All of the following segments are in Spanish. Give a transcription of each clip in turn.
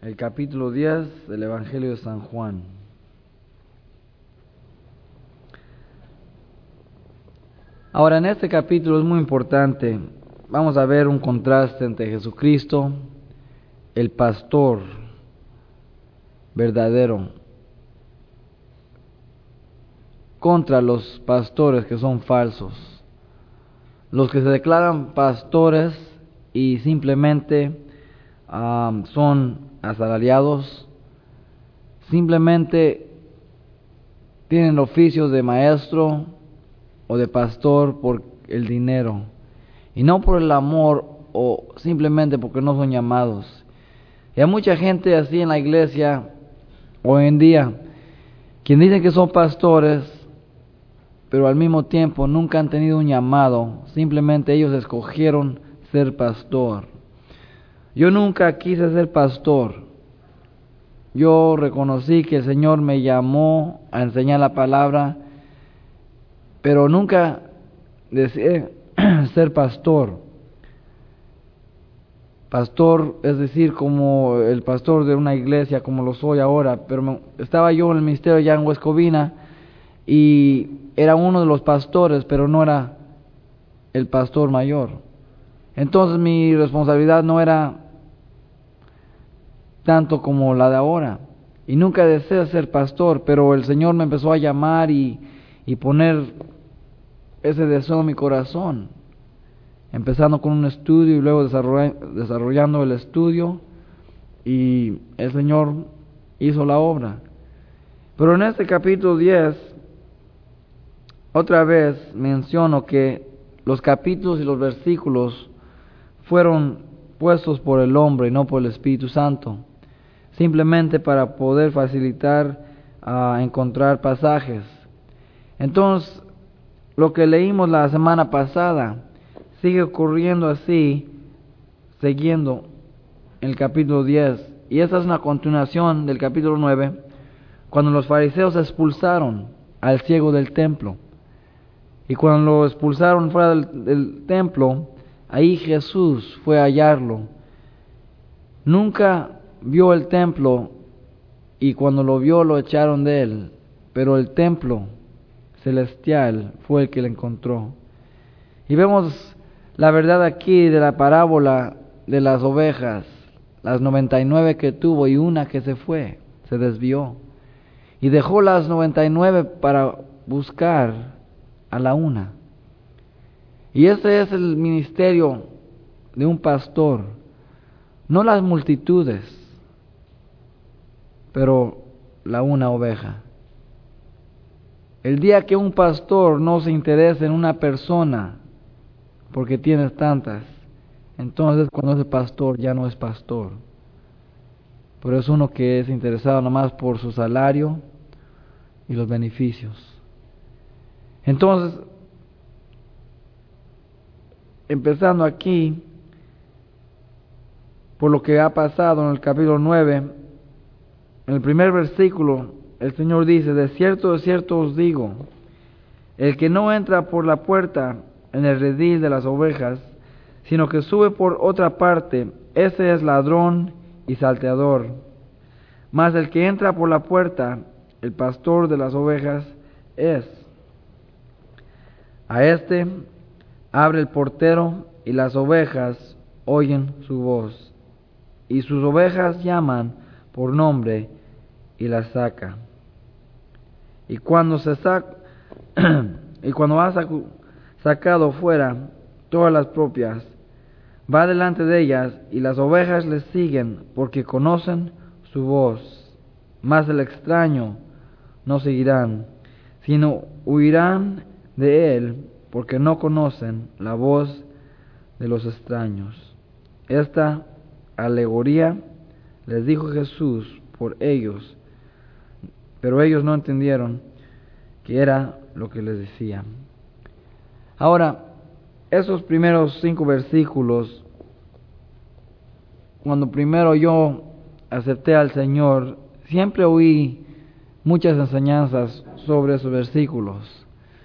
el capítulo 10 del Evangelio de San Juan. Ahora, en este capítulo es muy importante. Vamos a ver un contraste entre Jesucristo, el pastor verdadero, contra los pastores que son falsos. Los que se declaran pastores y simplemente son asalariados, simplemente tienen oficios de maestro o de pastor por el dinero y no por el amor o simplemente porque no son llamados. Y hay mucha gente así en la iglesia hoy en día, quien dicen que son pastores, pero al mismo tiempo nunca han tenido un llamado, simplemente ellos escogieron ser pastor. Yo nunca quise ser pastor. Yo reconocí que el Señor me llamó a enseñar la palabra, pero nunca deseé ser pastor. Pastor, es decir, como el pastor de una iglesia, como lo soy ahora, pero estaba yo en el ministerio ya en Huescovina y era uno de los pastores, pero no era el pastor mayor. Entonces mi responsabilidad no era tanto como la de ahora. Y nunca deseé ser pastor, pero el Señor me empezó a llamar y poner ese deseo en mi corazón. Empezando con un estudio y luego desarrollando el estudio, y el Señor hizo la obra. Pero en este capítulo 10, otra vez menciono que los capítulos y los versículos fueron puestos por el hombre y no por el Espíritu Santo, simplemente para poder facilitar encontrar pasajes. Entonces, lo que leímos la semana pasada sigue ocurriendo así, siguiendo el capítulo 10. Y esa es una continuación del capítulo 9, cuando los fariseos expulsaron al ciego del templo. Y cuando lo expulsaron fuera del templo, ahí Jesús fue a hallarlo. Nunca vio el templo y cuando lo vio lo echaron de él, pero el templo celestial fue el que le encontró. Y vemos la verdad aquí de la parábola de las ovejas, las 99 que tuvo y una que se fue, se desvió. Y dejó las 99 para buscar a la una. Y ese es el ministerio de un pastor, no las multitudes, pero la una oveja. El día que un pastor no se interese en una persona, porque tienes tantas, entonces cuando ese pastor ya no es pastor. Pero es uno que es interesado nomás por su salario y los beneficios. Entonces, empezando aquí, por lo que ha pasado en el capítulo 9, en el primer versículo, el Señor dice: de cierto os digo, el que no entra por la puerta en el redil de las ovejas, sino que sube por otra parte, ese es ladrón y salteador. Mas el que entra por la puerta, el pastor de las ovejas es. A este abre el portero, y las ovejas oyen su voz, y sus ovejas llaman por nombre y las saca. Y cuando ha sacado fuera todas las propias, va delante de ellas, y las ovejas les siguen porque conocen su voz. Mas el extraño no seguirán, sino huirán de él, porque no conocen la voz de los extraños. Esta alegoría les dijo Jesús por ellos, pero ellos no entendieron que era lo que les decía. Ahora, esos primeros 5 versículos, cuando primero yo acepté al Señor, siempre oí muchas enseñanzas sobre esos versículos.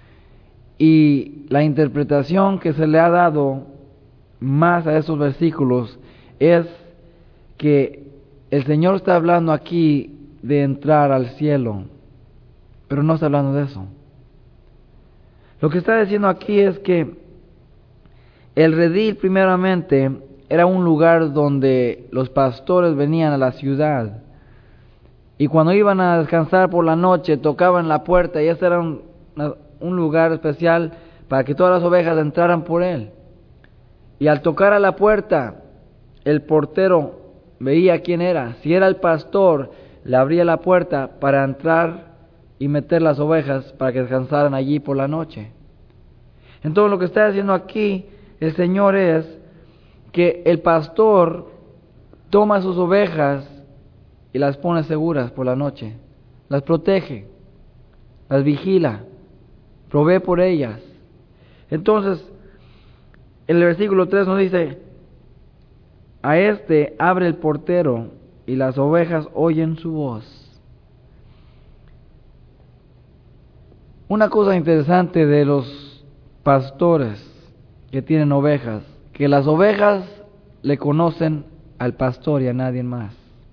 Y la interpretación que se le ha dado más a esos versículos es que el Señor está hablando aquí de entrar al cielo, pero no está hablando de eso. Lo que está diciendo aquí es que el redil primeramente era un lugar donde los pastores venían a la ciudad y cuando iban a descansar por la noche tocaban la puerta y ese era un lugar especial para que todas las ovejas entraran por él. Y al tocar a la puerta, el portero veía quién era. Si era el pastor, le abría la puerta para entrar y meter las ovejas para que descansaran allí por la noche. Entonces lo que está diciendo aquí el Señor es que el pastor toma sus ovejas y las pone seguras por la noche, las protege, las vigila, provee por ellas. Entonces, el versículo 3 nos dice, a este abre el portero y las ovejas oyen su voz. Una cosa interesante de los pastores que tienen ovejas, que las ovejas le conocen al pastor y a nadie más.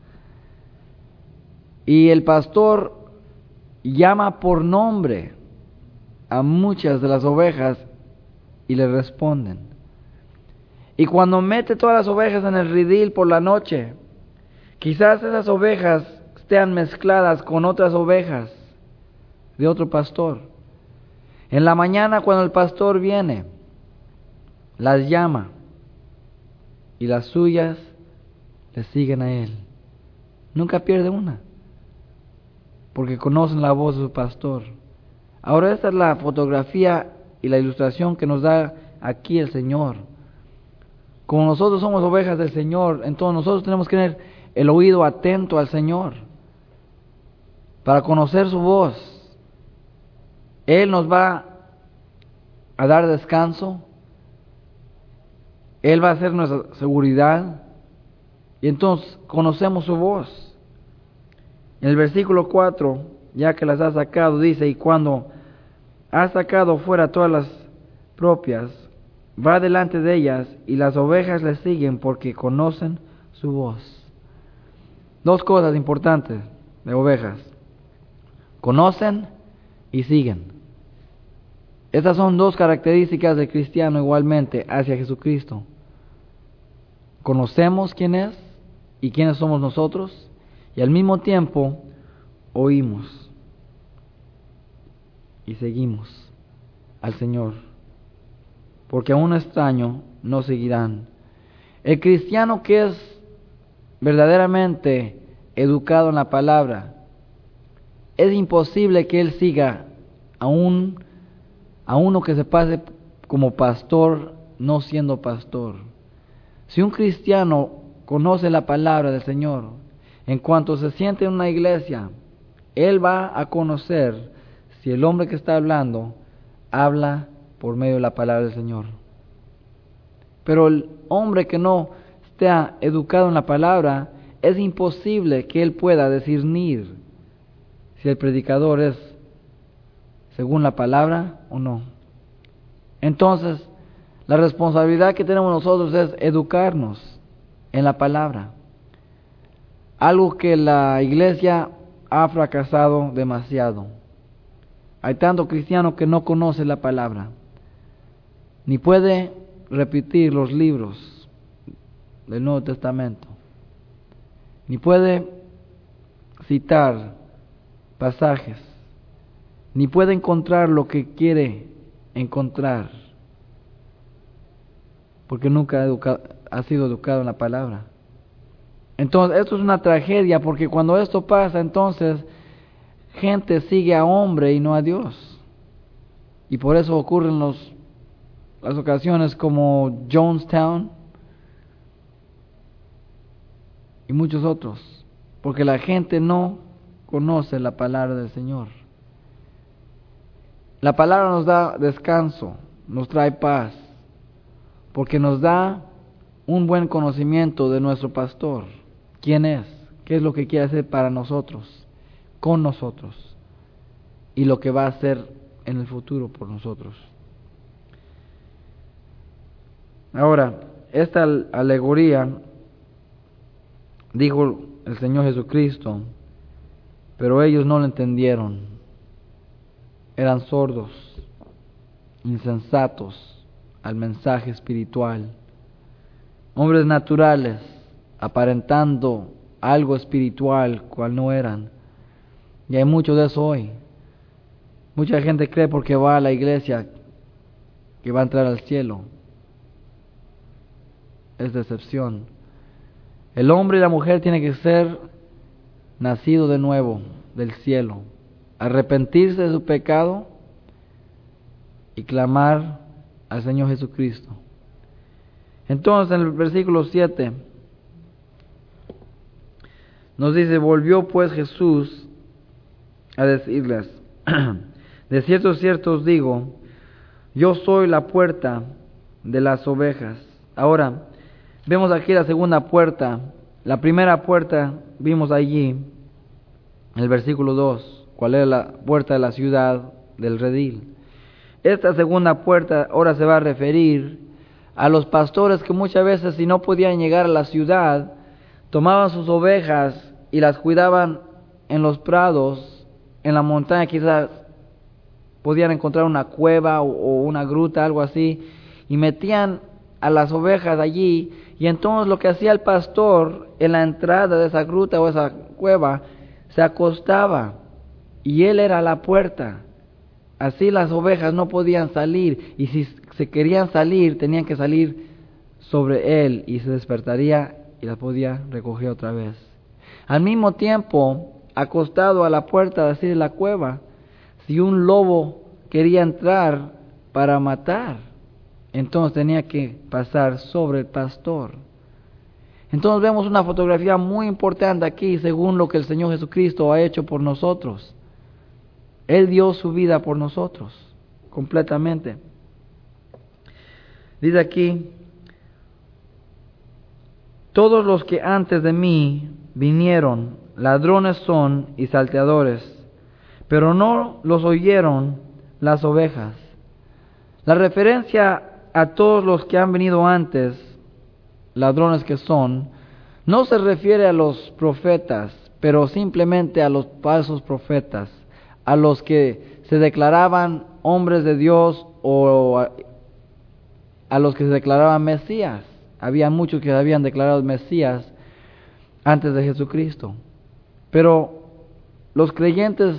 Y el pastor llama por nombre a muchas de las ovejas y le responden. Y cuando mete todas las ovejas en el redil por la noche, quizás esas ovejas estén mezcladas con otras ovejas de otro pastor. En la mañana cuando el pastor viene, las llama y las suyas le siguen a él. Nunca pierde una, porque conocen la voz de su pastor. Ahora esta es la fotografía y la ilustración que nos da aquí el Señor. Como nosotros somos ovejas del Señor, entonces nosotros tenemos que tener el oído atento al Señor para conocer su voz. Él nos va a dar descanso, Él va a ser nuestra seguridad y entonces conocemos su voz. En el versículo 4, ya que las ha sacado, dice, y cuando ha sacado fuera todas las propias, va delante de ellas y las ovejas le siguen porque conocen su voz. Dos cosas importantes de ovejas: conocen y siguen. Estas son dos características del cristiano igualmente hacia Jesucristo. Conocemos quién es y quiénes somos nosotros, y al mismo tiempo oímos y seguimos al Señor, porque a un extraño no seguirán. El cristiano que es verdaderamente educado en la palabra, es imposible que él siga a uno que se pase como pastor no siendo pastor. Si un cristiano conoce la palabra del Señor, en cuanto se siente en una iglesia, él va a conocer si el hombre que está hablando habla por medio de la palabra del Señor. Pero el hombre que no está educado en la palabra, es imposible que él pueda discernir si el predicador es según la palabra o no. Entonces, la responsabilidad que tenemos nosotros es educarnos en la palabra. Algo que la iglesia ha fracasado demasiado. Hay tanto cristiano que no conoce la palabra, ni puede repetir los libros del Nuevo Testamento, ni puede citar pasajes, ni puede encontrar lo que quiere encontrar, porque nunca ha sido educado en la palabra. Entonces, esto es una tragedia, porque cuando esto pasa, entonces, gente sigue a hombre y no a Dios. Y por eso ocurren las ocasiones como Jonestown y muchos otros, porque la gente no conoce la palabra del Señor. La palabra nos da descanso, nos trae paz, porque nos da un buen conocimiento de nuestro pastor. ¿Quién es? ¿Qué es lo que quiere hacer para nosotros, con nosotros? Y lo que va a hacer en el futuro por nosotros. Ahora, esta alegoría, dijo el Señor Jesucristo, pero ellos no lo entendieron. Eran sordos, insensatos al mensaje espiritual. Hombres naturales, aparentando algo espiritual, cual no eran. Y hay mucho de eso hoy. Mucha gente cree porque va a la iglesia que va a entrar al cielo. Es decepción. El hombre y la mujer tienen que ser nacido de nuevo del cielo, arrepentirse de su pecado y clamar al Señor Jesucristo. Entonces en el versículo 7 nos dice: volvió pues Jesús a decirles: de cierto, cierto os digo, yo soy la puerta de las ovejas. Ahora, vemos aquí la segunda puerta. La primera puerta vimos allí, en el versículo 2, cuál era la puerta de la ciudad del redil. Esta segunda puerta ahora se va a referir a los pastores que muchas veces, si no podían llegar a la ciudad, tomaban sus ovejas y las cuidaban en los prados, en la montaña. Quizás podían encontrar una cueva o una gruta, algo así, y metían a las ovejas allí. Y entonces lo que hacía el pastor en la entrada de esa gruta o esa cueva, se acostaba y él era la puerta. Así las ovejas no podían salir, y si se querían salir, tenían que salir sobre él, y se despertaría y las podía recoger otra vez. Al mismo tiempo, acostado a la puerta así de la cueva, si un lobo quería entrar para matar, entonces tenía que pasar sobre el pastor. Entonces vemos una fotografía muy importante aquí, según lo que el Señor Jesucristo ha hecho por nosotros. Él dio su vida por nosotros, completamente. Dice aquí: todos los que antes de mí vinieron, ladrones son y salteadores, pero no los oyeron las ovejas. La referencia a todos los que han venido antes, ladrones que son, no se refiere a los profetas, pero simplemente a los falsos profetas, a los que se declaraban hombres de Dios o a los que se declaraban Mesías. Había muchos que habían declarado Mesías antes de Jesucristo. Pero los creyentes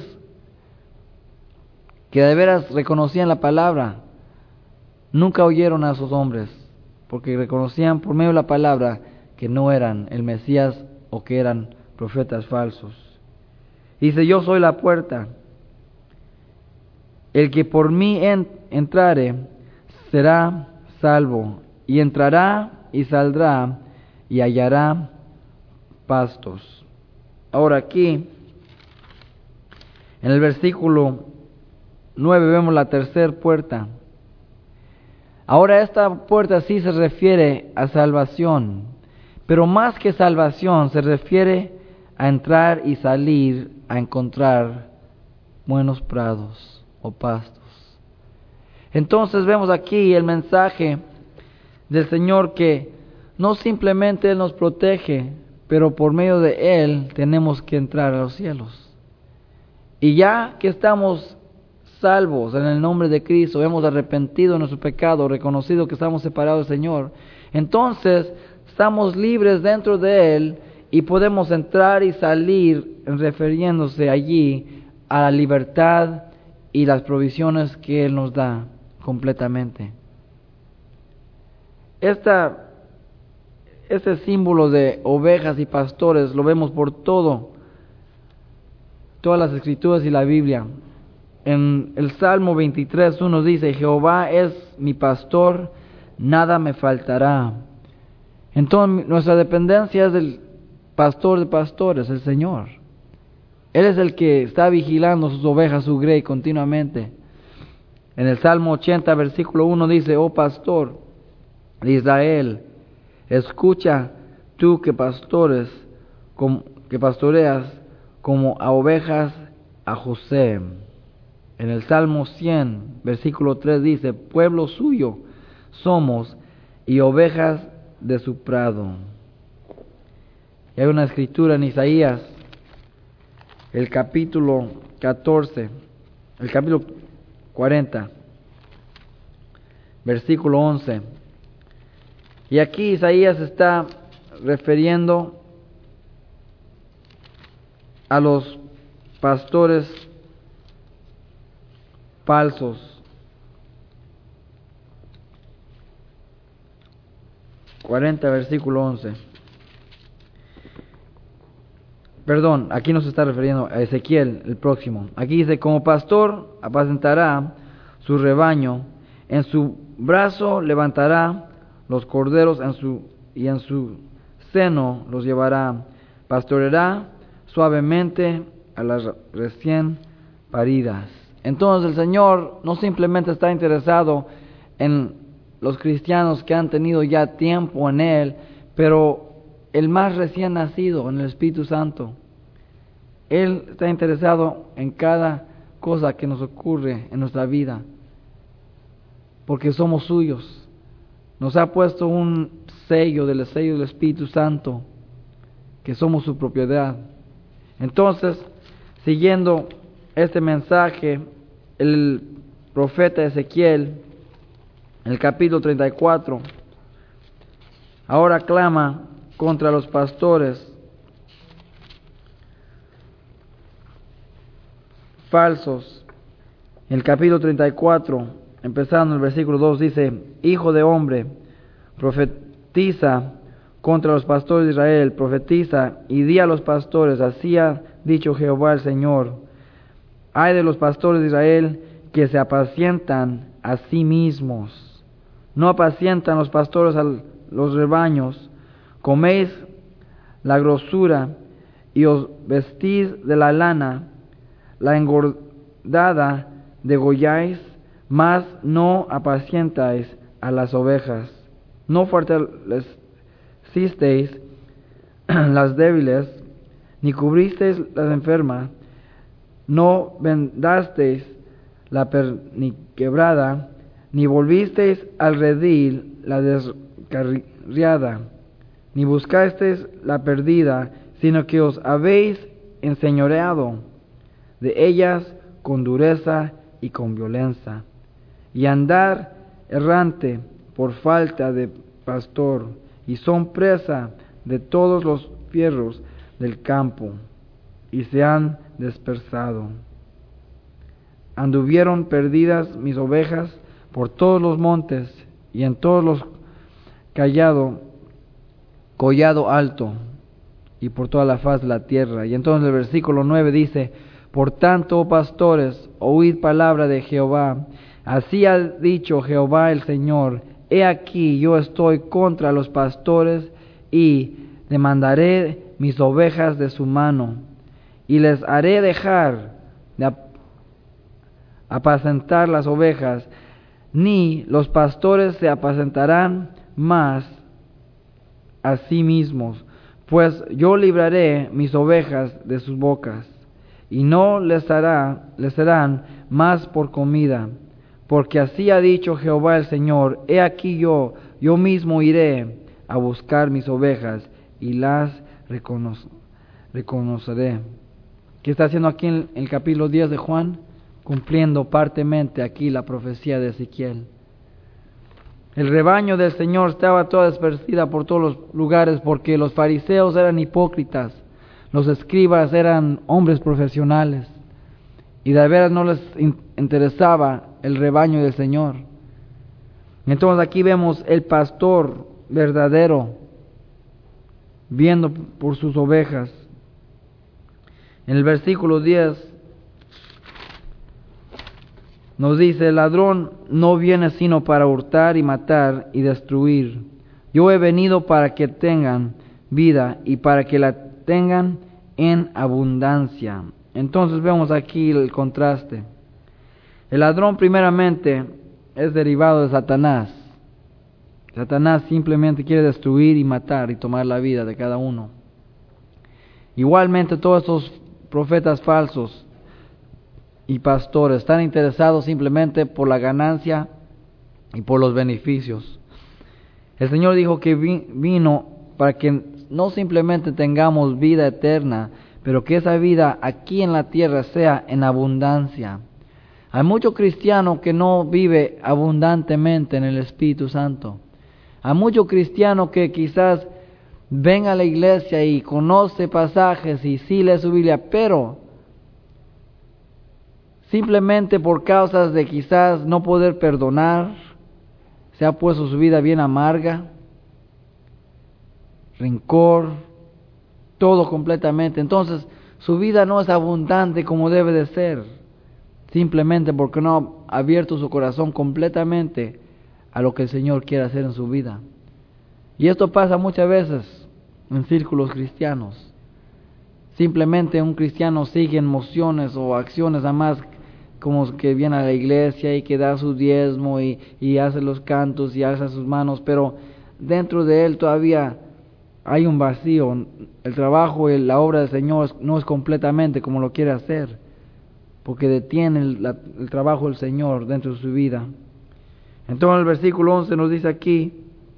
que de veras reconocían la palabra, nunca oyeron a esos hombres, porque reconocían por medio de la palabra que no eran el Mesías o que eran profetas falsos. Dice: yo soy la puerta. El que por mí entrare será salvo, y entrará y saldrá y hallará pastos. Ahora aquí, en el versículo 9 vemos la tercera puerta. Ahora esta puerta sí se refiere a salvación, pero más que salvación se refiere a entrar y salir, a encontrar buenos prados o pastos. Entonces vemos aquí el mensaje del Señor, que no simplemente Él nos protege, pero por medio de Él tenemos que entrar a los cielos. Y ya que estamos salvos en el nombre de Cristo, hemos arrepentido de nuestro pecado, reconocido que estamos separados del Señor, entonces estamos libres dentro de Él y podemos entrar y salir, refiriéndose allí a la libertad y las provisiones que Él nos da completamente. Este símbolo de ovejas y pastores lo vemos por todas las Escrituras y la Biblia. En el Salmo 23:1 dice: Jehová es mi pastor, nada me faltará. Entonces nuestra dependencia es del pastor de pastores, el Señor. Él es el que está vigilando sus ovejas, su grey, continuamente. En el Salmo 80, versículo 1 dice: oh pastor de Israel, escucha tú que pastoreas como a ovejas a José. En el Salmo 100, versículo 3 dice: pueblo suyo somos y ovejas de su prado. Y hay una escritura en Isaías, el capítulo 14, el capítulo 40, versículo 11. Y aquí Isaías está refiriendo a los pastores falsos. 40, versículo 11. Perdón, aquí no se está refiriendo a Ezequiel, el próximo. Aquí dice, como pastor apacentará su rebaño, en su brazo levantará los corderos y en su seno los llevará. Pastoreará suavemente a las recién paridas. Entonces el Señor no simplemente está interesado en los cristianos que han tenido ya tiempo en Él, pero el más recién nacido en el Espíritu Santo. Él está interesado en cada cosa que nos ocurre en nuestra vida, porque somos suyos. Nos ha puesto un sello del Espíritu Santo, que somos su propiedad. Entonces, siguiendo este mensaje, el profeta Ezequiel, en el capítulo 34, ahora clama contra los pastores falsos. En el capítulo 34, empezando en el versículo 2, dice: Hijo de hombre, profetiza contra los pastores de Israel, profetiza y di a los pastores, así ha dicho Jehová el Señor: Ay de los pastores de Israel que se apacientan a sí mismos. No apacientan los pastores a los rebaños. Coméis la grosura y os vestís de la lana, la engordada degolláis, mas no apacientáis a las ovejas. No fortalecisteis las débiles, ni cubristeis las enfermas, no vendasteis la perniquebrada, ni volvisteis al redil la descarriada, ni buscasteis la perdida, sino que os habéis enseñoreado de ellas con dureza y con violencia, y andar errante por falta de pastor, y son presa de todos los fierros del campo, y se han dispersado. Anduvieron perdidas mis ovejas por todos los montes, y en todos los collado alto, y por toda la faz de la tierra. Y entonces el versículo 9 dice: Por tanto, oh pastores, oíd palabra de Jehová. Así ha dicho Jehová el Señor: He aquí, yo estoy contra los pastores, y demandaré mis ovejas de su mano, y les haré dejar de apacentar las ovejas, ni los pastores se apacentarán más a sí mismos, pues yo libraré mis ovejas de sus bocas, y no les serán más por comida, porque así ha dicho Jehová el Señor: He aquí yo mismo iré a buscar mis ovejas, y las reconoceré. ¿Qué está haciendo aquí en el capítulo 10 de Juan? Cumpliendo partemente aquí la profecía de Ezequiel. El rebaño del Señor estaba toda dispersada por todos los lugares, porque los fariseos eran hipócritas, los escribas eran hombres profesionales, y de veras no les interesaba el rebaño del Señor. Entonces aquí vemos el pastor verdadero viendo por sus ovejas. En el versículo 10 nos dice: El ladrón no viene sino para hurtar y matar y destruir. Yo he venido para que tengan vida y para que la tengan en abundancia. Entonces vemos aquí el contraste. El ladrón primeramente es derivado de Satanás. Satanás simplemente quiere destruir y matar y tomar la vida de cada uno. Igualmente todos estos profetas falsos y pastores están interesados simplemente por la ganancia y por los beneficios. El Señor dijo que vino para que no simplemente tengamos vida eterna, pero que esa vida aquí en la tierra sea en abundancia. Hay muchos cristianos que no viven abundantemente en el Espíritu Santo. Hay muchos cristianos que quizás ven a la iglesia y conoce pasajes y sí lee su Biblia, pero simplemente por causas de quizás no poder perdonar, se ha puesto su vida bien amarga, rencor, todo completamente. Entonces, su vida no es abundante como debe de ser, simplemente porque no ha abierto su corazón completamente a lo que el Señor quiere hacer en su vida. Y esto pasa muchas veces en círculos cristianos. Simplemente un cristiano sigue emociones o acciones nada más, como que viene a la iglesia y que da su diezmo y hace los cantos y alza sus manos, pero dentro de él todavía hay un vacío. El trabajo y la obra del Señor no es completamente como lo quiere hacer, porque detiene el trabajo del Señor dentro de su vida. Entonces el versículo 11 nos dice aquí: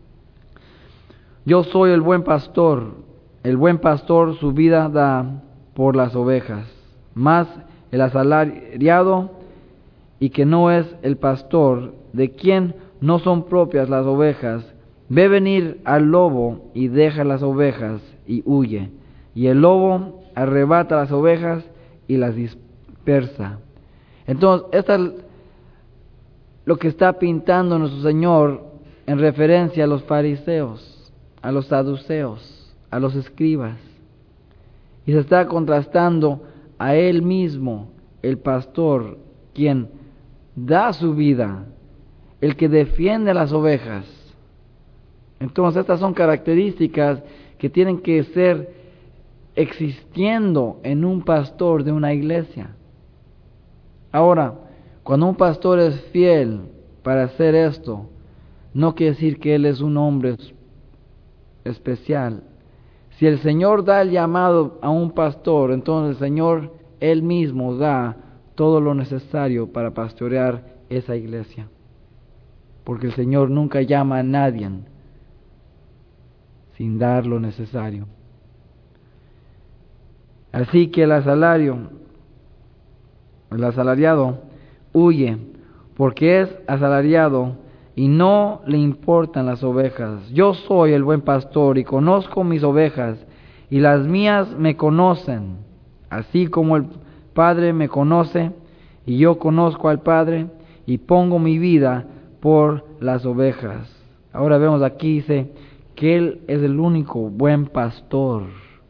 yo soy el buen pastor su vida da por las ovejas, mas el asalariado y que no es el pastor, de quien no son propias las ovejas, ve venir al lobo y deja las ovejas y huye, y el lobo arrebata las ovejas y las dispersa. Entonces, esto es lo que está pintando nuestro Señor en referencia a los fariseos, a los saduceos, a los escribas, y se está contrastando a Él mismo, el pastor, quien da su vida, el que defiende a las ovejas. Entonces estas son características que tienen que ser existiendo en un pastor de una iglesia. Ahora, cuando un pastor es fiel para hacer esto, no quiere decir que él es un hombre especial. Si el Señor da el llamado a un pastor, entonces el Señor Él mismo da todo lo necesario para pastorear esa iglesia. Porque el Señor nunca llama a nadie sin dar lo necesario. Así que el asalariado huye, porque es asalariado y no le importan las ovejas. Yo soy el buen pastor y conozco mis ovejas, y las mías me conocen, así como el Padre me conoce, y yo conozco al Padre, y pongo mi vida por las ovejas. Ahora vemos aquí, dice que Él es el único buen pastor.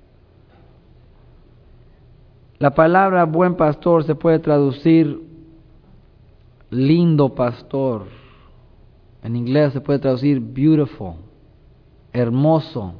La palabra buen pastor se puede traducir lindo pastor. En inglés se puede traducir beautiful, hermoso.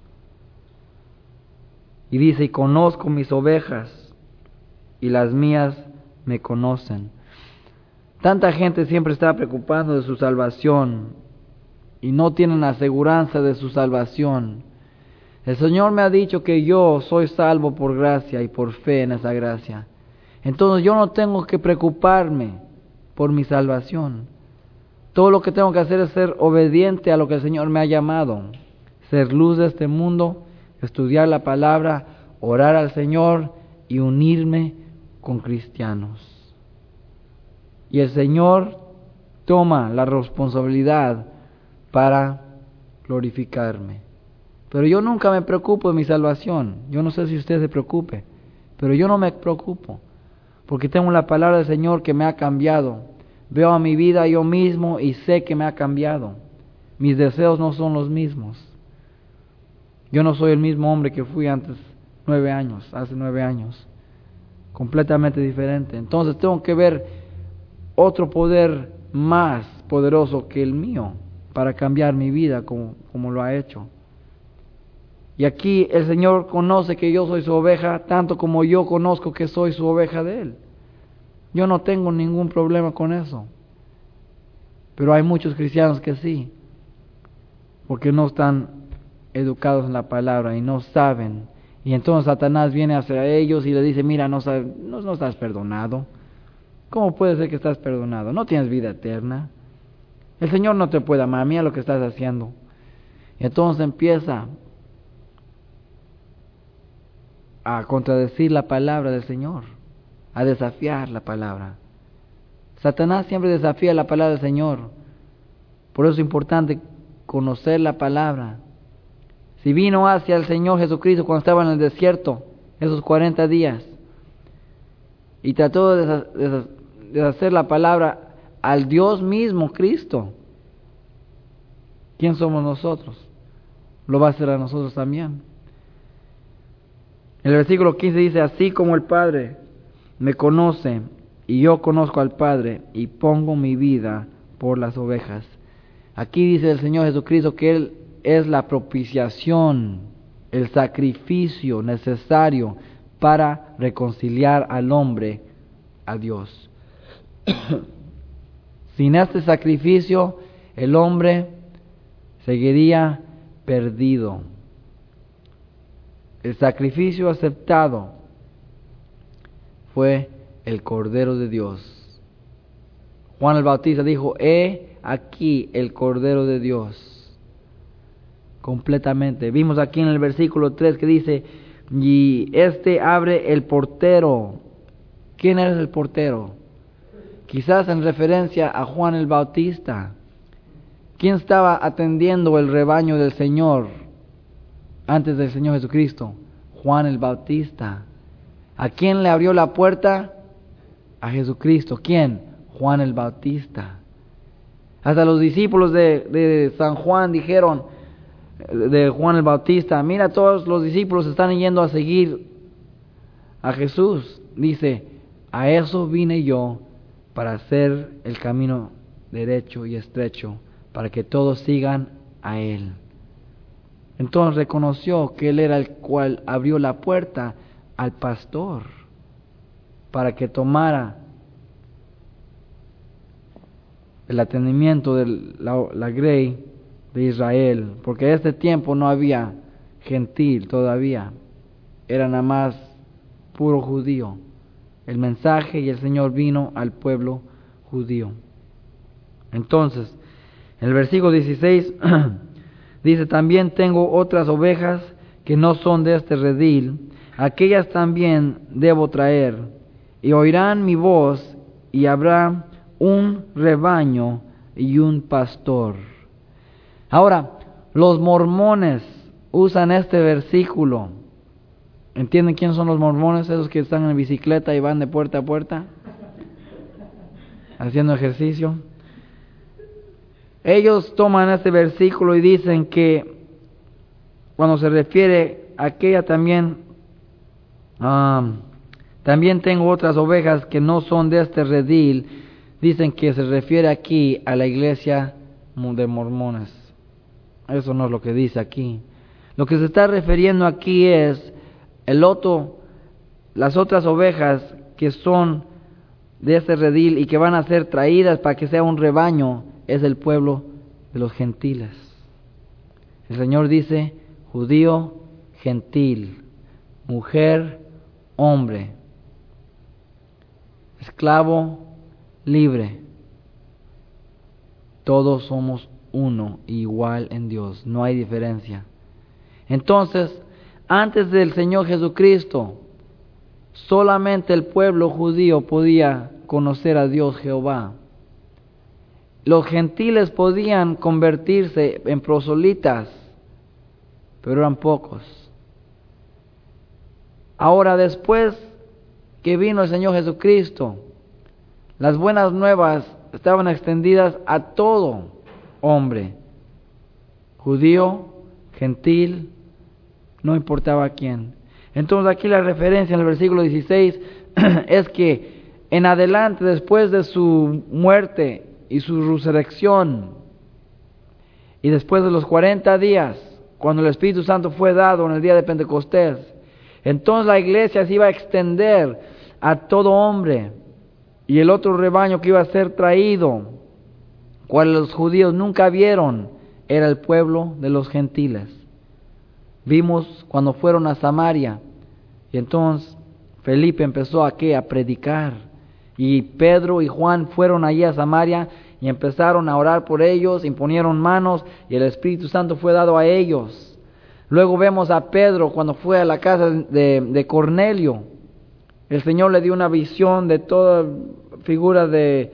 Y dice, y conozco mis ovejas, y las mías me conocen. Tanta gente siempre está preocupando de su salvación, y no tienen aseguranza de su salvación. El Señor me ha dicho que yo soy salvo por gracia y por fe en esa gracia. Entonces yo no tengo que preocuparme por mi salvación. Todo lo que tengo que hacer es ser obediente a lo que el Señor me ha llamado. Ser luz de este mundo, estudiar la palabra, orar al Señor y unirme con cristianos. Y el Señor toma la responsabilidad para glorificarme. Pero yo nunca me preocupo de mi salvación. Yo no sé si usted se preocupe, pero yo no me preocupo, porque tengo la palabra del Señor que me ha cambiado. Veo a mi vida yo mismo y sé que me ha cambiado. Mis deseos no son los mismos. Yo no soy el mismo hombre que fui hace 9 años. Completamente diferente. Entonces tengo que ver otro poder más poderoso que el mío para cambiar mi vida como lo ha hecho. Y aquí el Señor conoce que yo soy su oveja, tanto como yo conozco que soy su oveja de Él. Yo no tengo ningún problema con eso. Pero hay muchos cristianos que sí, porque no están educados en la palabra y no saben. Y entonces Satanás viene hacia ellos y le dice, mira, no estás perdonado. ¿Cómo puede ser que estás perdonado? No tienes vida eterna. El Señor no te puede amar, mira lo que estás haciendo. Y entonces empieza a contradecir la palabra del Señor, a desafiar la palabra. Satanás siempre desafía la palabra del Señor. Por eso es importante conocer la palabra. Si vino hacia el Señor Jesucristo cuando estaba en el desierto, esos 40 días, y trató de hacer la palabra al Dios mismo, Cristo, ¿quién somos nosotros? Lo va a hacer a nosotros también. El versículo 15 dice, así como el Padre me conoce y yo conozco al Padre y pongo mi vida por las ovejas. Aquí dice el Señor Jesucristo que Él es la propiciación, el sacrificio necesario para reconciliar al hombre a Dios. Sin este sacrificio, el hombre seguiría perdido. El sacrificio aceptado fue el Cordero de Dios. Juan el Bautista dijo, he aquí el Cordero de Dios. Completamente. Vimos aquí en el versículo 3 que dice, y este abre el portero. ¿Quién es el portero? Quizás en referencia a Juan el Bautista. ¿Quién estaba atendiendo el rebaño del Señor antes del Señor Jesucristo? Juan el Bautista. ¿A quién le abrió la puerta? A Jesucristo. ¿Quién? Juan el Bautista. Hasta los discípulos de San Juan dijeron, de Juan el Bautista, mira, todos los discípulos están yendo a seguir a Jesús. Dice, a eso vine yo, para hacer el camino derecho y estrecho, para que todos sigan a Él. Entonces reconoció que Él era el cual abrió la puerta al pastor, para que tomara el atendimiento de la grey de Israel, porque en este tiempo no había gentil todavía, era nada más puro judío. El mensaje y el Señor vino al pueblo judío. Entonces, en el versículo 16 dice, también tengo otras ovejas que no son de este redil, aquellas también debo traer, y oirán mi voz, y habrá un rebaño y un pastor. Ahora, los mormones usan este versículo. ¿Entienden quiénes son los mormones? Esos que están en bicicleta y van de puerta a puerta haciendo ejercicio. Ellos toman este versículo y dicen que cuando se refiere a aquella también tengo otras ovejas que no son de este redil, dicen que se refiere aquí a la iglesia de mormones. Eso no es lo que dice aquí. Lo que se está refiriendo aquí es las otras ovejas que son de este redil y que van a ser traídas para que sea un rebaño, es el pueblo de los gentiles. El Señor dice, judío, gentil, mujer, hombre, esclavo, libre. Todos somos uno, igual en Dios, no hay diferencia. Entonces, antes del Señor Jesucristo, solamente el pueblo judío podía conocer a Dios Jehová. Los gentiles podían convertirse en proselitas, pero eran pocos. Ahora, después que vino el Señor Jesucristo, las buenas nuevas estaban extendidas a todo hombre, judío, gentil, no importaba quién. Entonces aquí la referencia en el versículo 16 es que en adelante, después de su muerte y su resurrección, y después de los 40 días, cuando el Espíritu Santo fue dado en el día de Pentecostés, entonces la iglesia se iba a extender a todo hombre, y el otro rebaño que iba a ser traído, cual los judíos nunca vieron, era el pueblo de los gentiles. Vimos cuando fueron a Samaria, y entonces Felipe empezó a predicar, y Pedro y Juan fueron allí a Samaria y empezaron a orar por ellos, imponieron manos y el Espíritu Santo fue dado a ellos. Luego vemos a Pedro cuando fue a la casa de Cornelio. El Señor le dio una visión de toda figura de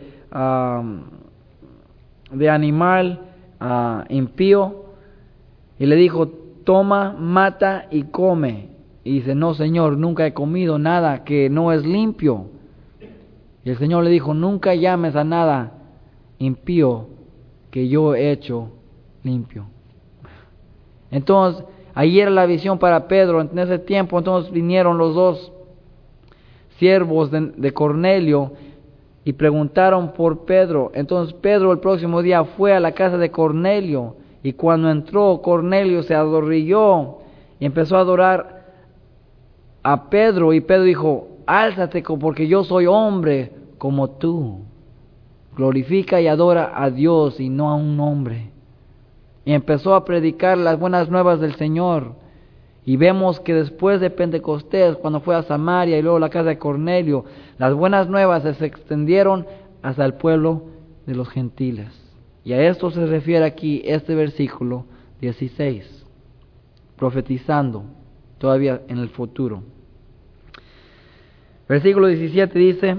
animal impío y le dijo: toma, mata y come. Y dice: no, Señor, nunca he comido nada que no es limpio. Y el Señor le dijo: nunca llames a nada impío que yo he hecho limpio. Entonces, ahí era la visión para Pedro. En ese tiempo, entonces vinieron los dos siervos de Cornelio y preguntaron por Pedro. Entonces Pedro el próximo día fue a la casa de Cornelio, y cuando entró, Cornelio se arrodilló y empezó a adorar a Pedro, y Pedro dijo: álzate, porque yo soy hombre como tú. Glorifica y adora a Dios y no a un hombre. Y empezó a predicar las buenas nuevas del Señor. Y vemos que después de Pentecostés, cuando fue a Samaria y luego a la casa de Cornelio, las buenas nuevas se extendieron hasta el pueblo de los gentiles. Y a esto se refiere aquí este versículo 16, profetizando todavía en el futuro. Versículo 17 dice: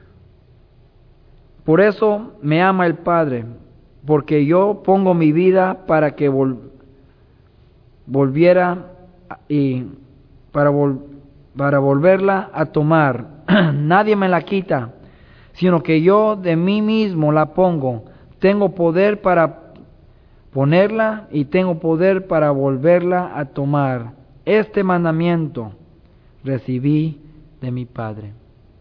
por eso me ama el Padre, porque yo pongo mi vida para que volviera y para volverla a tomar. Nadie me la quita, sino que yo de mí mismo la pongo. Tengo poder para ponerla y tengo poder para volverla a tomar. Este mandamiento recibí de mi Padre.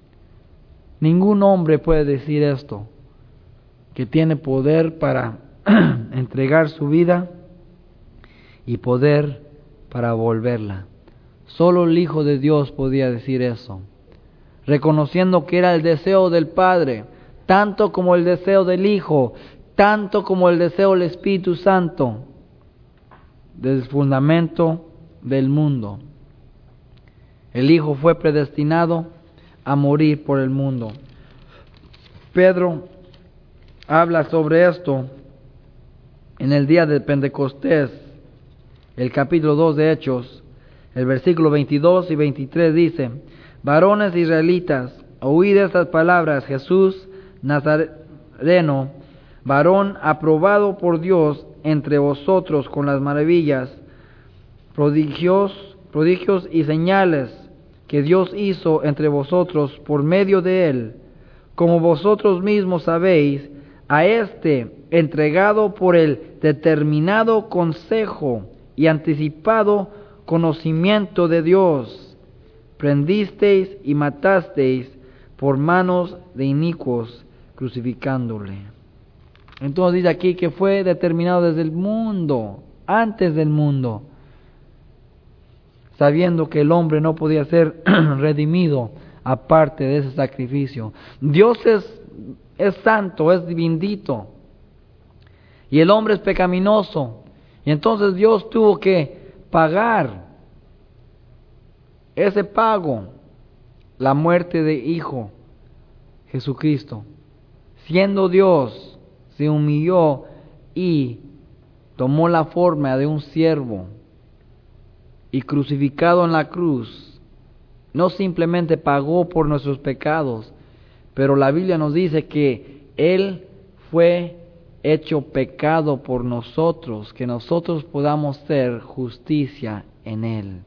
Ningún hombre puede decir esto, que tiene poder para entregar su vida y poder para volverla. Solo el Hijo de Dios podía decir eso, reconociendo que era el deseo del Padre, tanto como el deseo del Hijo, tanto como el deseo del Espíritu Santo, desde el fundamento del mundo. El Hijo fue predestinado a morir por el mundo. Pedro habla sobre esto en el día de Pentecostés, el capítulo 2 de Hechos, el versículo 22 y 23 dice: varones israelitas, oíd estas palabras: Jesús Nazareno, varón aprobado por Dios entre vosotros con las maravillas, prodigios y señales que Dios hizo entre vosotros por medio de él, como vosotros mismos sabéis, a este entregado por el determinado consejo y anticipado conocimiento de Dios, prendisteis y matasteis por manos de inicuos, crucificándole. Entonces dice aquí que fue determinado desde el mundo, antes del mundo, sabiendo que el hombre no podía ser redimido aparte de ese sacrificio. Dios es santo, es bendito, y el hombre es pecaminoso, y entonces Dios tuvo que pagar ese pago, la muerte de Hijo Jesucristo. Siendo Dios, se humilló y tomó la forma de un siervo, y crucificado en la cruz, no simplemente pagó por nuestros pecados, pero la Biblia nos dice que Él fue hecho pecado por nosotros, que nosotros podamos ser justicia en Él.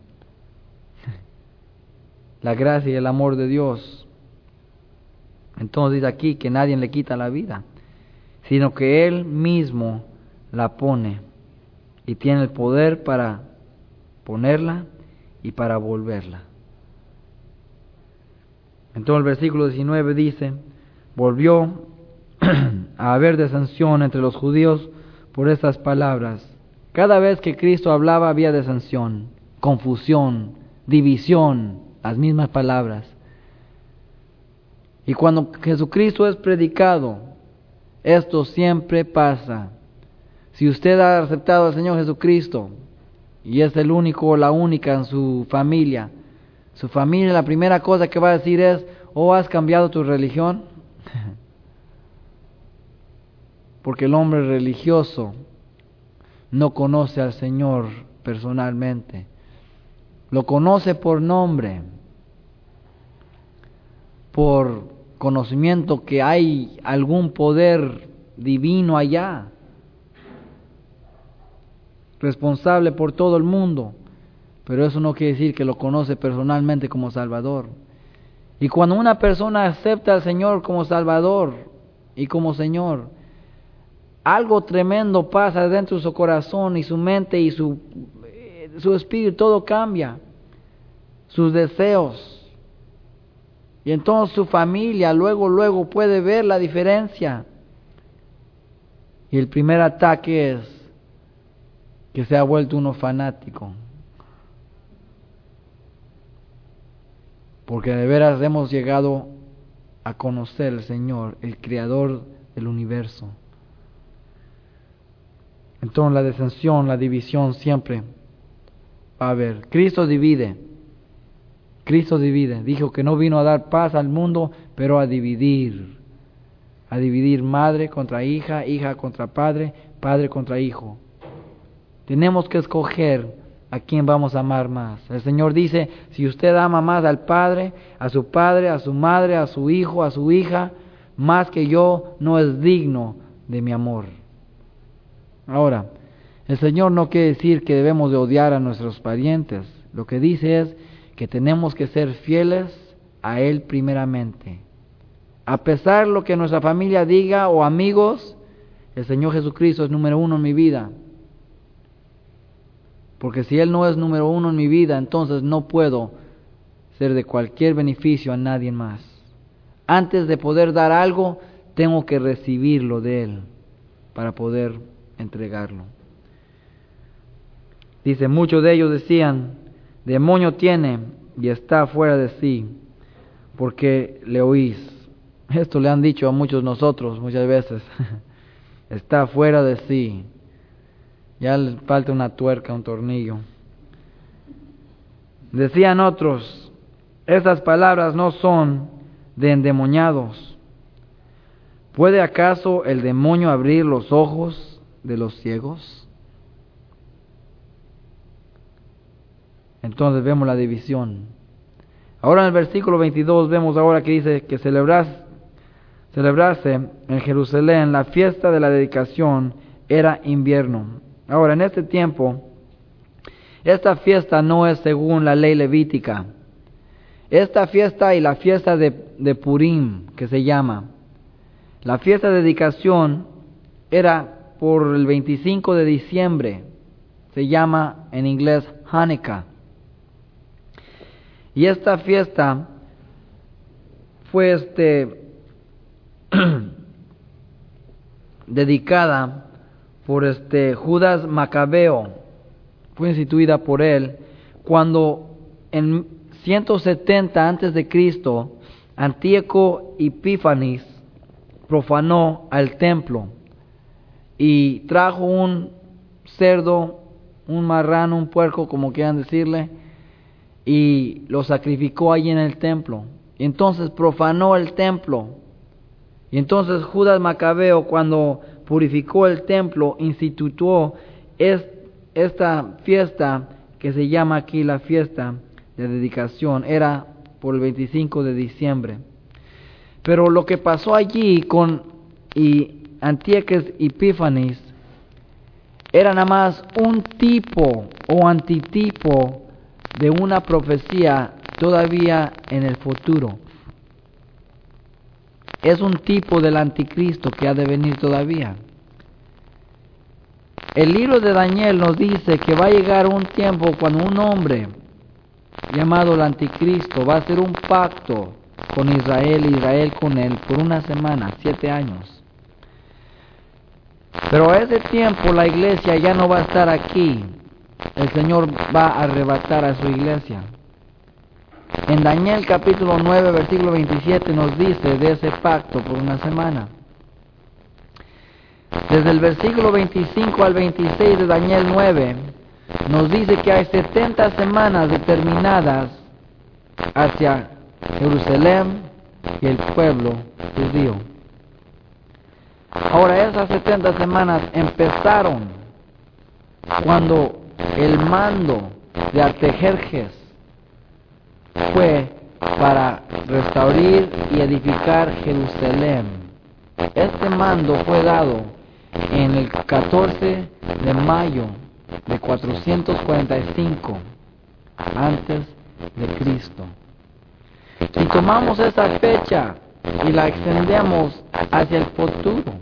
La gracia y el amor de Dios. Entonces dice aquí que nadie le quita la vida, sino que Él mismo la pone y tiene el poder para ponerla y para volverla. Entonces el versículo 19 dice: volvió a haber disensión entre los judíos por estas palabras. Cada vez que Cristo hablaba había disensión, confusión, división, las mismas palabras. Y cuando Jesucristo es predicado, esto siempre pasa. Si usted ha aceptado al Señor Jesucristo y es el único o la única en su familia, la primera cosa que va a decir es: ¿oh, has cambiado tu religión? Porque el hombre religioso no conoce al Señor personalmente. Lo conoce por nombre, por conocimiento que hay algún poder divino allá, responsable por todo el mundo, pero eso no quiere decir que lo conoce personalmente como Salvador. Y cuando una persona acepta al Señor como Salvador y como Señor, algo tremendo pasa dentro de su corazón y su mente y su espíritu, todo cambia, sus deseos. Y entonces su familia luego puede ver la diferencia. Y el primer ataque es que se ha vuelto uno fanático. Porque de veras hemos llegado a conocer al Señor, el Creador del universo. Entonces la disensión, la división siempre va a haber. Cristo divide. Dijo que no vino a dar paz al mundo, pero a dividir. A dividir madre contra hija, hija contra padre, padre contra hijo. Tenemos que escoger a quién vamos a amar más. El Señor dice, si usted ama más al padre, a su madre, a su hijo, a su hija, más que yo, no es digno de mi amor. Ahora, el Señor no quiere decir que debemos de odiar a nuestros parientes. Lo que dice es que tenemos que ser fieles a Él primeramente. A pesar de lo que nuestra familia diga o amigos, el Señor Jesucristo es número uno en mi vida. Porque si Él no es número uno en mi vida, entonces no puedo ser de cualquier beneficio a nadie más. Antes de poder dar algo, tengo que recibirlo de Él para poder entregarlo. Dice, muchos de ellos decían, demonio tiene y está fuera de sí, porque le oís. Esto le han dicho a muchos de nosotros muchas veces. Está fuera de sí. Ya le falta una tuerca, un tornillo. Decían otros, esas palabras no son de endemoniados. ¿Puede acaso el demonio abrir los ojos de los ciegos? Entonces vemos la división. Ahora en el versículo 22 vemos ahora que dice que celebrase en Jerusalén la fiesta de la dedicación, era invierno. Ahora en este tiempo, esta fiesta no es según la ley levítica. Esta fiesta y la fiesta de Purim, que se llama, la fiesta de dedicación era por el 25 de diciembre, se llama en inglés Hanukkah. Y esta fiesta fue dedicada por Judas Macabeo, fue instituida por él cuando en 170 antes de Cristo Antíoco Epífanes profanó al templo y trajo un cerdo, un marrano, un puerco, como quieran decirle, y lo sacrificó allí en el templo. Y entonces profanó el templo. Y entonces Judas Macabeo, cuando purificó el templo, instituyó esta fiesta que se llama aquí la fiesta de dedicación. Era por el 25 de diciembre. Pero lo que pasó allí con Antíoco Epífanes era nada más un tipo o antitipo de una profecía todavía en el futuro. Es un tipo del anticristo que ha de venir todavía. El libro de Daniel nos dice que va a llegar un tiempo cuando un hombre llamado el anticristo va a hacer un pacto con Israel y Israel con él por una semana, 7 años. Pero a ese tiempo la iglesia ya no va a estar aquí. El Señor va a arrebatar a su iglesia. En Daniel capítulo 9, versículo 27 nos dice de ese pacto por una semana. Desde el versículo 25 al 26 de Daniel 9 nos dice que hay 70 semanas determinadas hacia Jerusalén y el pueblo judío. Ahora esas 70 semanas empezaron cuando el mando de Artajerjes fue para restaurar y edificar Jerusalén. Este mando fue dado en el 14 de mayo de 445 antes de Cristo. Si tomamos esa fecha y la extendemos hacia el futuro,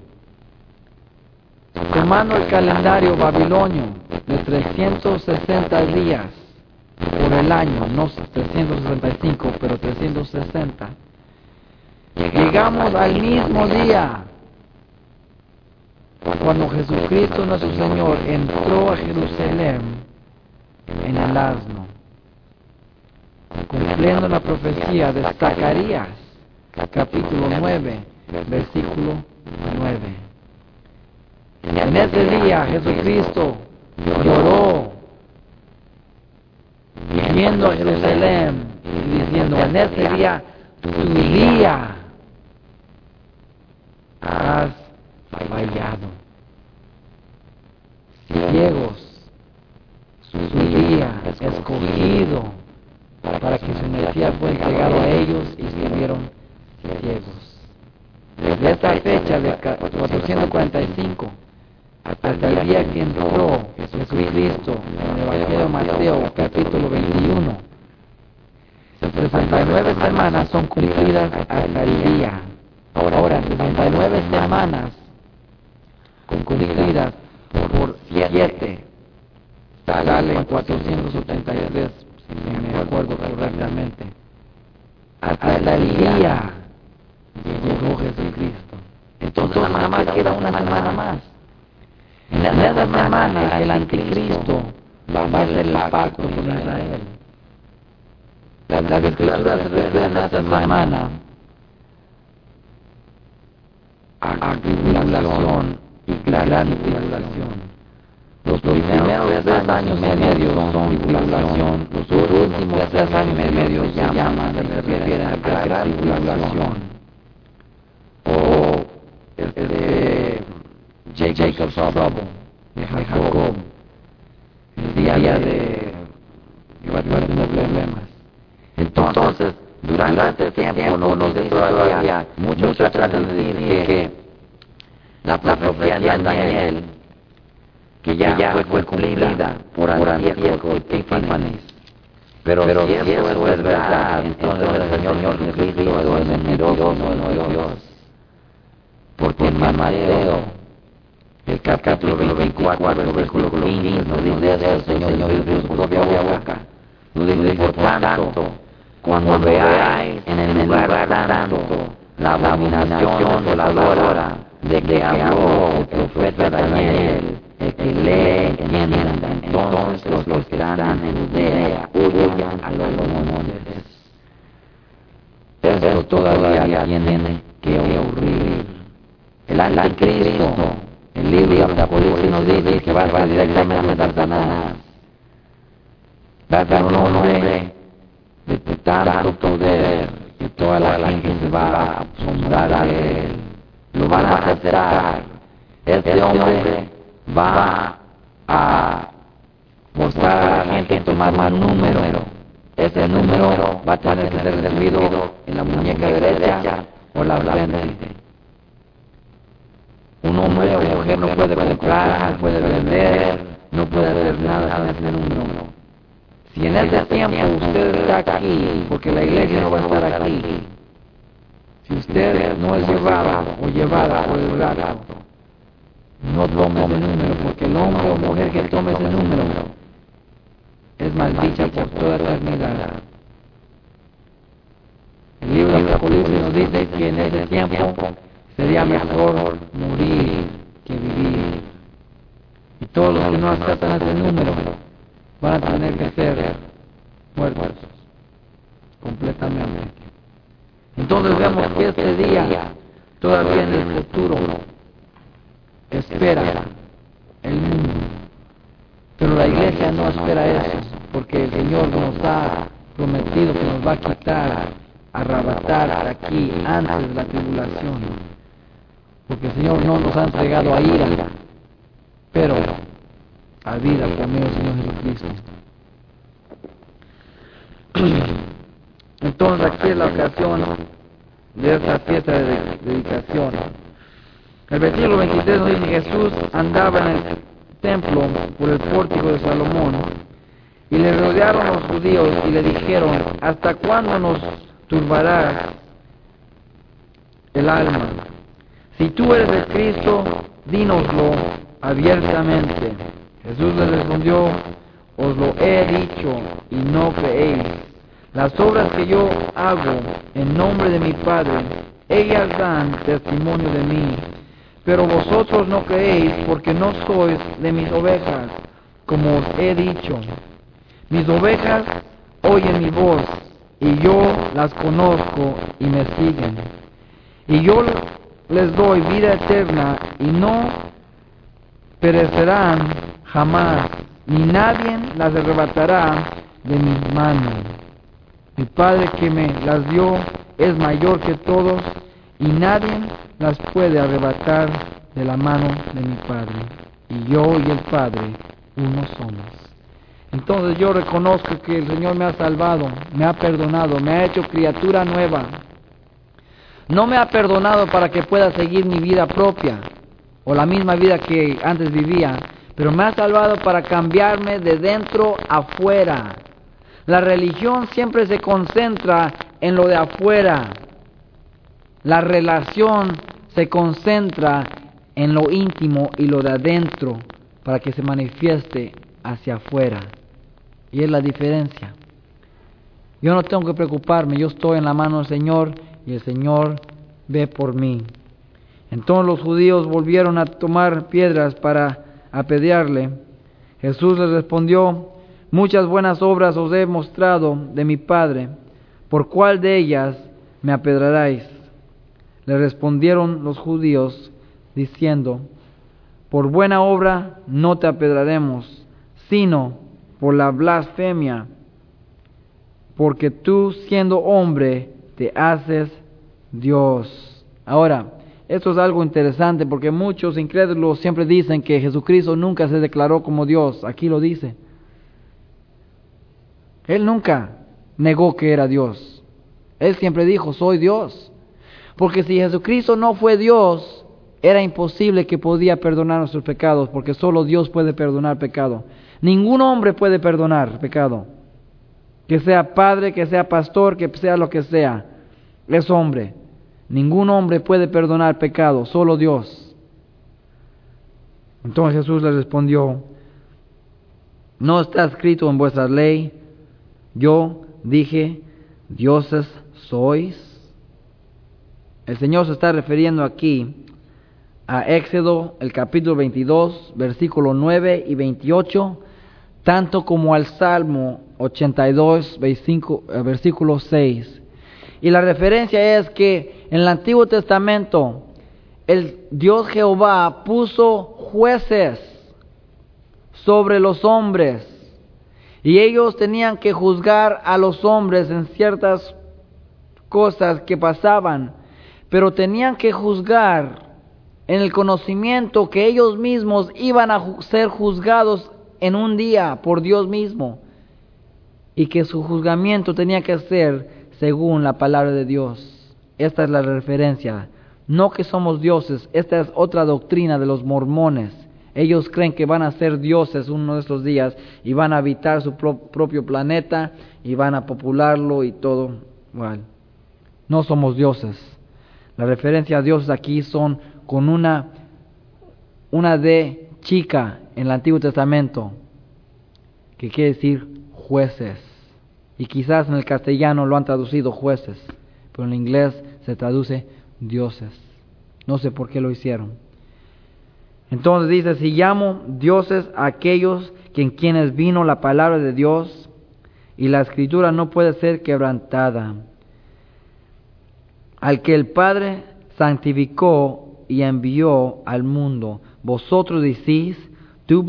tomando el calendario babilonio de 360 días por el año, no 365, pero 360, llegamos al mismo día cuando Jesucristo nuestro Señor entró a Jerusalén en el asno, cumpliendo la profecía de Zacarías, capítulo 9, versículo 9. En ese día Jesucristo lloró, viendo a Jerusalén y diciendo: en ese día, tu día, has fallado. Ciegos, su día escogido para que su Mesías fue entregado a ellos y estuvieron ciegos. Desde esta fecha de 445 hasta el día que entró Jesucristo en el Evangelio de Mateo, capítulo 21, 69 semanas son cumplidas hasta el día. Ahora, 69 semanas cumplidas por 7 salen 473, si me acuerdo correctamente. Hasta el día llegó Jesucristo. Entonces nada más queda una semana más. En esa semana el anticristo va a hacer el pacto con Israel. Las escrituras se refieren a esa semana a tribulación y gran tribulación. Los primeros 3 años y medio son tribulación, los últimos 3 años y medio se refieren a gran tribulación. O Jacob's Trouble, de Jacob, el día de que va a tener problemas. Entonces, durante este tiempo no nos dice todavía, muchos tratan de decir que la profecía de Daniel, que ya fue cumplida por Antíoco Epífanes. Pero si eso es verdad, entonces el Señor Jesucristo es mentiroso, no es Dios. Porque en Mateo, el capítulo 24, versículo 15, nos dice el Señor Jesucristo por su propia boca. Nos dice: por tanto, cuando veáis en el lugar santo la abominación desoladora de que habló el profeta Daniel, el que lee entienda. Entonces los que están en Judea huyan a los montes. Eso todavía tiene que ocurrir. El anticristo, el libro de Apocalipsis nos dice que va a directamente a Satanás. Va a ser un hombre de tanto poder que toda la gente se va a asombrar de él. Lo van a aceptar. Este hombre va a forzar a la gente a tomar más número. Ese número va a tener que ser recibido en la muñeca derecha o la frente. Un hombre o mujer no puede comprar, no puede vender, no puede hacer nada sin ese número. Si en ese tiempo usted está aquí, porque la iglesia no va a estar aquí, si usted no es llevado o llevada por el gato, no tome ese número, porque el hombre o mujer que tome ese número es maldicha por toda la eternidad. El libro de Apocalipsis nos dice que en ese tiempo sería mejor morir que vivir. Y todos los que no aceptan ese número van a tener que ser muertos completamente. Entonces vemos que este día, todavía en el futuro, espera el mundo. Pero la iglesia no espera eso, porque el Señor nos ha prometido que nos va a quitar, arrebatar aquí antes de la tribulación. Porque el Señor no nos ha entregado a ira, pero a vida por medio del Señor Jesucristo. Entonces aquí es la ocasión de esta fiesta de dedicación. El versículo 23 nos dice: Jesús andaba en el templo por el pórtico de Salomón, y le rodearon los judíos y le dijeron: ¿hasta cuándo nos turbarás el alma? Si tú eres el Cristo, dínoslo abiertamente. Jesús les respondió: os lo he dicho y no creéis. Las obras que yo hago en nombre de mi Padre, ellas dan testimonio de mí. Pero vosotros no creéis porque no sois de mis ovejas, como os he dicho. Mis ovejas oyen mi voz, y yo las conozco y me siguen. Y yo les doy vida eterna, y no perecerán jamás, ni nadie las arrebatará de mi mano. Mi Padre que me las dio es mayor que todos, y nadie las puede arrebatar de la mano de mi Padre. Y yo y el Padre uno somos. Entonces yo reconozco que el Señor me ha salvado, me ha perdonado, me ha hecho criatura nueva. No me ha perdonado para que pueda seguir mi vida propia, o la misma vida que antes vivía, pero me ha salvado para cambiarme de dentro afuera. La religión siempre se concentra en lo de afuera. La relación se concentra en lo íntimo y lo de adentro para que se manifieste hacia afuera. Y es la diferencia. Yo no tengo que preocuparme, yo estoy en la mano del Señor y el Señor ve por mí. Entonces los judíos volvieron a tomar piedras para apedrearle. Jesús les respondió: muchas buenas obras os he mostrado de mi Padre, ¿por cuál de ellas me apedrearéis? Le respondieron los judíos diciendo: por buena obra no te apedrearemos, sino por la blasfemia, porque tú, siendo hombre, te haces Dios. Ahora, esto es algo interesante porque muchos incrédulos siempre dicen que Jesucristo nunca se declaró como Dios. Aquí lo dice. Él nunca negó que era Dios. Él siempre dijo: soy Dios. Porque si Jesucristo no fue Dios, era imposible que podía perdonar nuestros pecados, porque solo Dios puede perdonar pecado. Ningún hombre puede perdonar pecado. Que sea padre, que sea pastor, que sea lo que sea, es hombre. Ningún hombre puede perdonar pecado, solo Dios. Entonces Jesús le respondió: ¿no está escrito en vuestra ley, yo dije, dioses sois? El Señor se está refiriendo aquí a Éxodo, el capítulo 22, versículo 9 y 28, tanto como al Salmo 82, versículo 6. Y la referencia es que en el Antiguo Testamento el Dios Jehová puso jueces sobre los hombres y ellos tenían que juzgar a los hombres en ciertas cosas que pasaban, pero tenían que juzgar en el conocimiento que ellos mismos iban a ser juzgados en un día por Dios mismo y que su juzgamiento tenía que ser según la palabra de Dios. Esta es la referencia. No que somos dioses, esta es otra doctrina de los mormones. Ellos creen que van a ser dioses uno de estos días y van a habitar su propio planeta y van a popularlo y todo. Bueno, no somos dioses. La referencia a dioses aquí son con una D chica en el Antiguo Testamento, que quiere decir jueces. Y quizás en el castellano lo han traducido jueces, pero en inglés se traduce dioses. No sé por qué lo hicieron. Entonces dice: si llamo dioses a aquellos en quienes vino la palabra de Dios, y la escritura no puede ser quebrantada, al que el Padre santificó y envió al mundo, vosotros decís: tú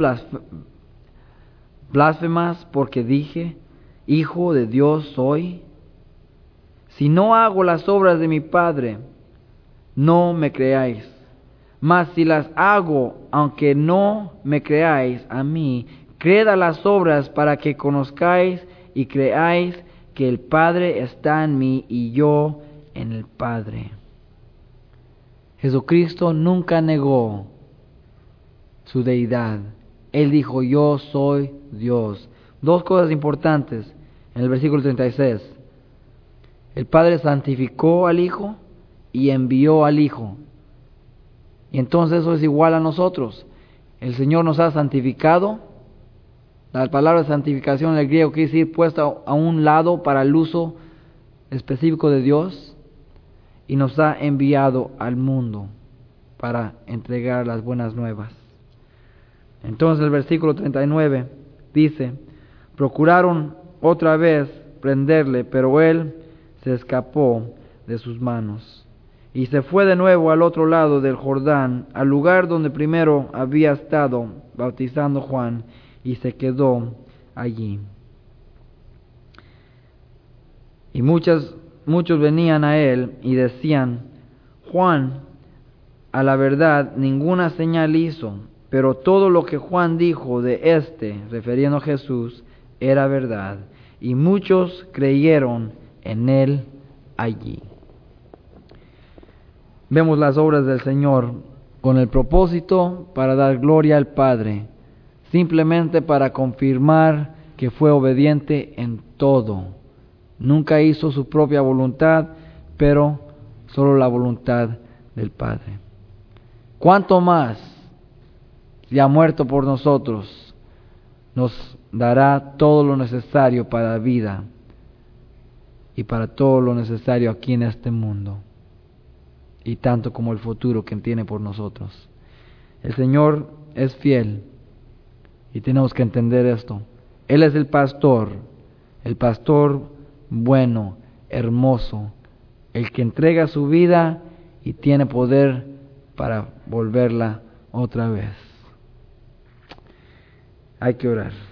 blasfemas porque dije, Hijo de Dios soy. Si no hago las obras de mi Padre, no me creáis. Mas si las hago, aunque no me creáis a mí, creed a las obras para que conozcáis y creáis que el Padre está en mí y yo en el Padre. Jesucristo nunca negó su deidad. Él dijo, yo soy Dios. Dos cosas importantes en el versículo 36. El Padre santificó al Hijo y envió al Hijo. Y entonces eso es igual a nosotros. El Señor nos ha santificado. La palabra santificación en el griego quiere decir puesta a un lado para el uso específico de Dios. Y nos ha enviado al mundo para entregar las buenas nuevas. Entonces el versículo 39 dice, procuraron otra vez prenderle, pero él se escapó de sus manos. Y se fue de nuevo al otro lado del Jordán, al lugar donde primero había estado bautizando Juan, y se quedó allí. Y muchos venían a él y decían, Juan, a la verdad, ninguna señal hizo, pero todo lo que Juan dijo de refiriendo a Jesús, era verdad. Y muchos creyeron en él allí. Vemos las obras del Señor con el propósito para dar gloria al Padre, simplemente para confirmar que fue obediente en todo. Nunca hizo su propia voluntad, pero solo la voluntad del Padre. ¿Cuánto más, si ha muerto por nosotros, nos dará todo lo necesario para la vida y para todo lo necesario aquí en este mundo? Y tanto como el futuro que tiene por nosotros. El Señor es fiel y tenemos que entender esto. Él es el pastor bueno, hermoso, el que entrega su vida y tiene poder para volverla otra vez. Hay que orar.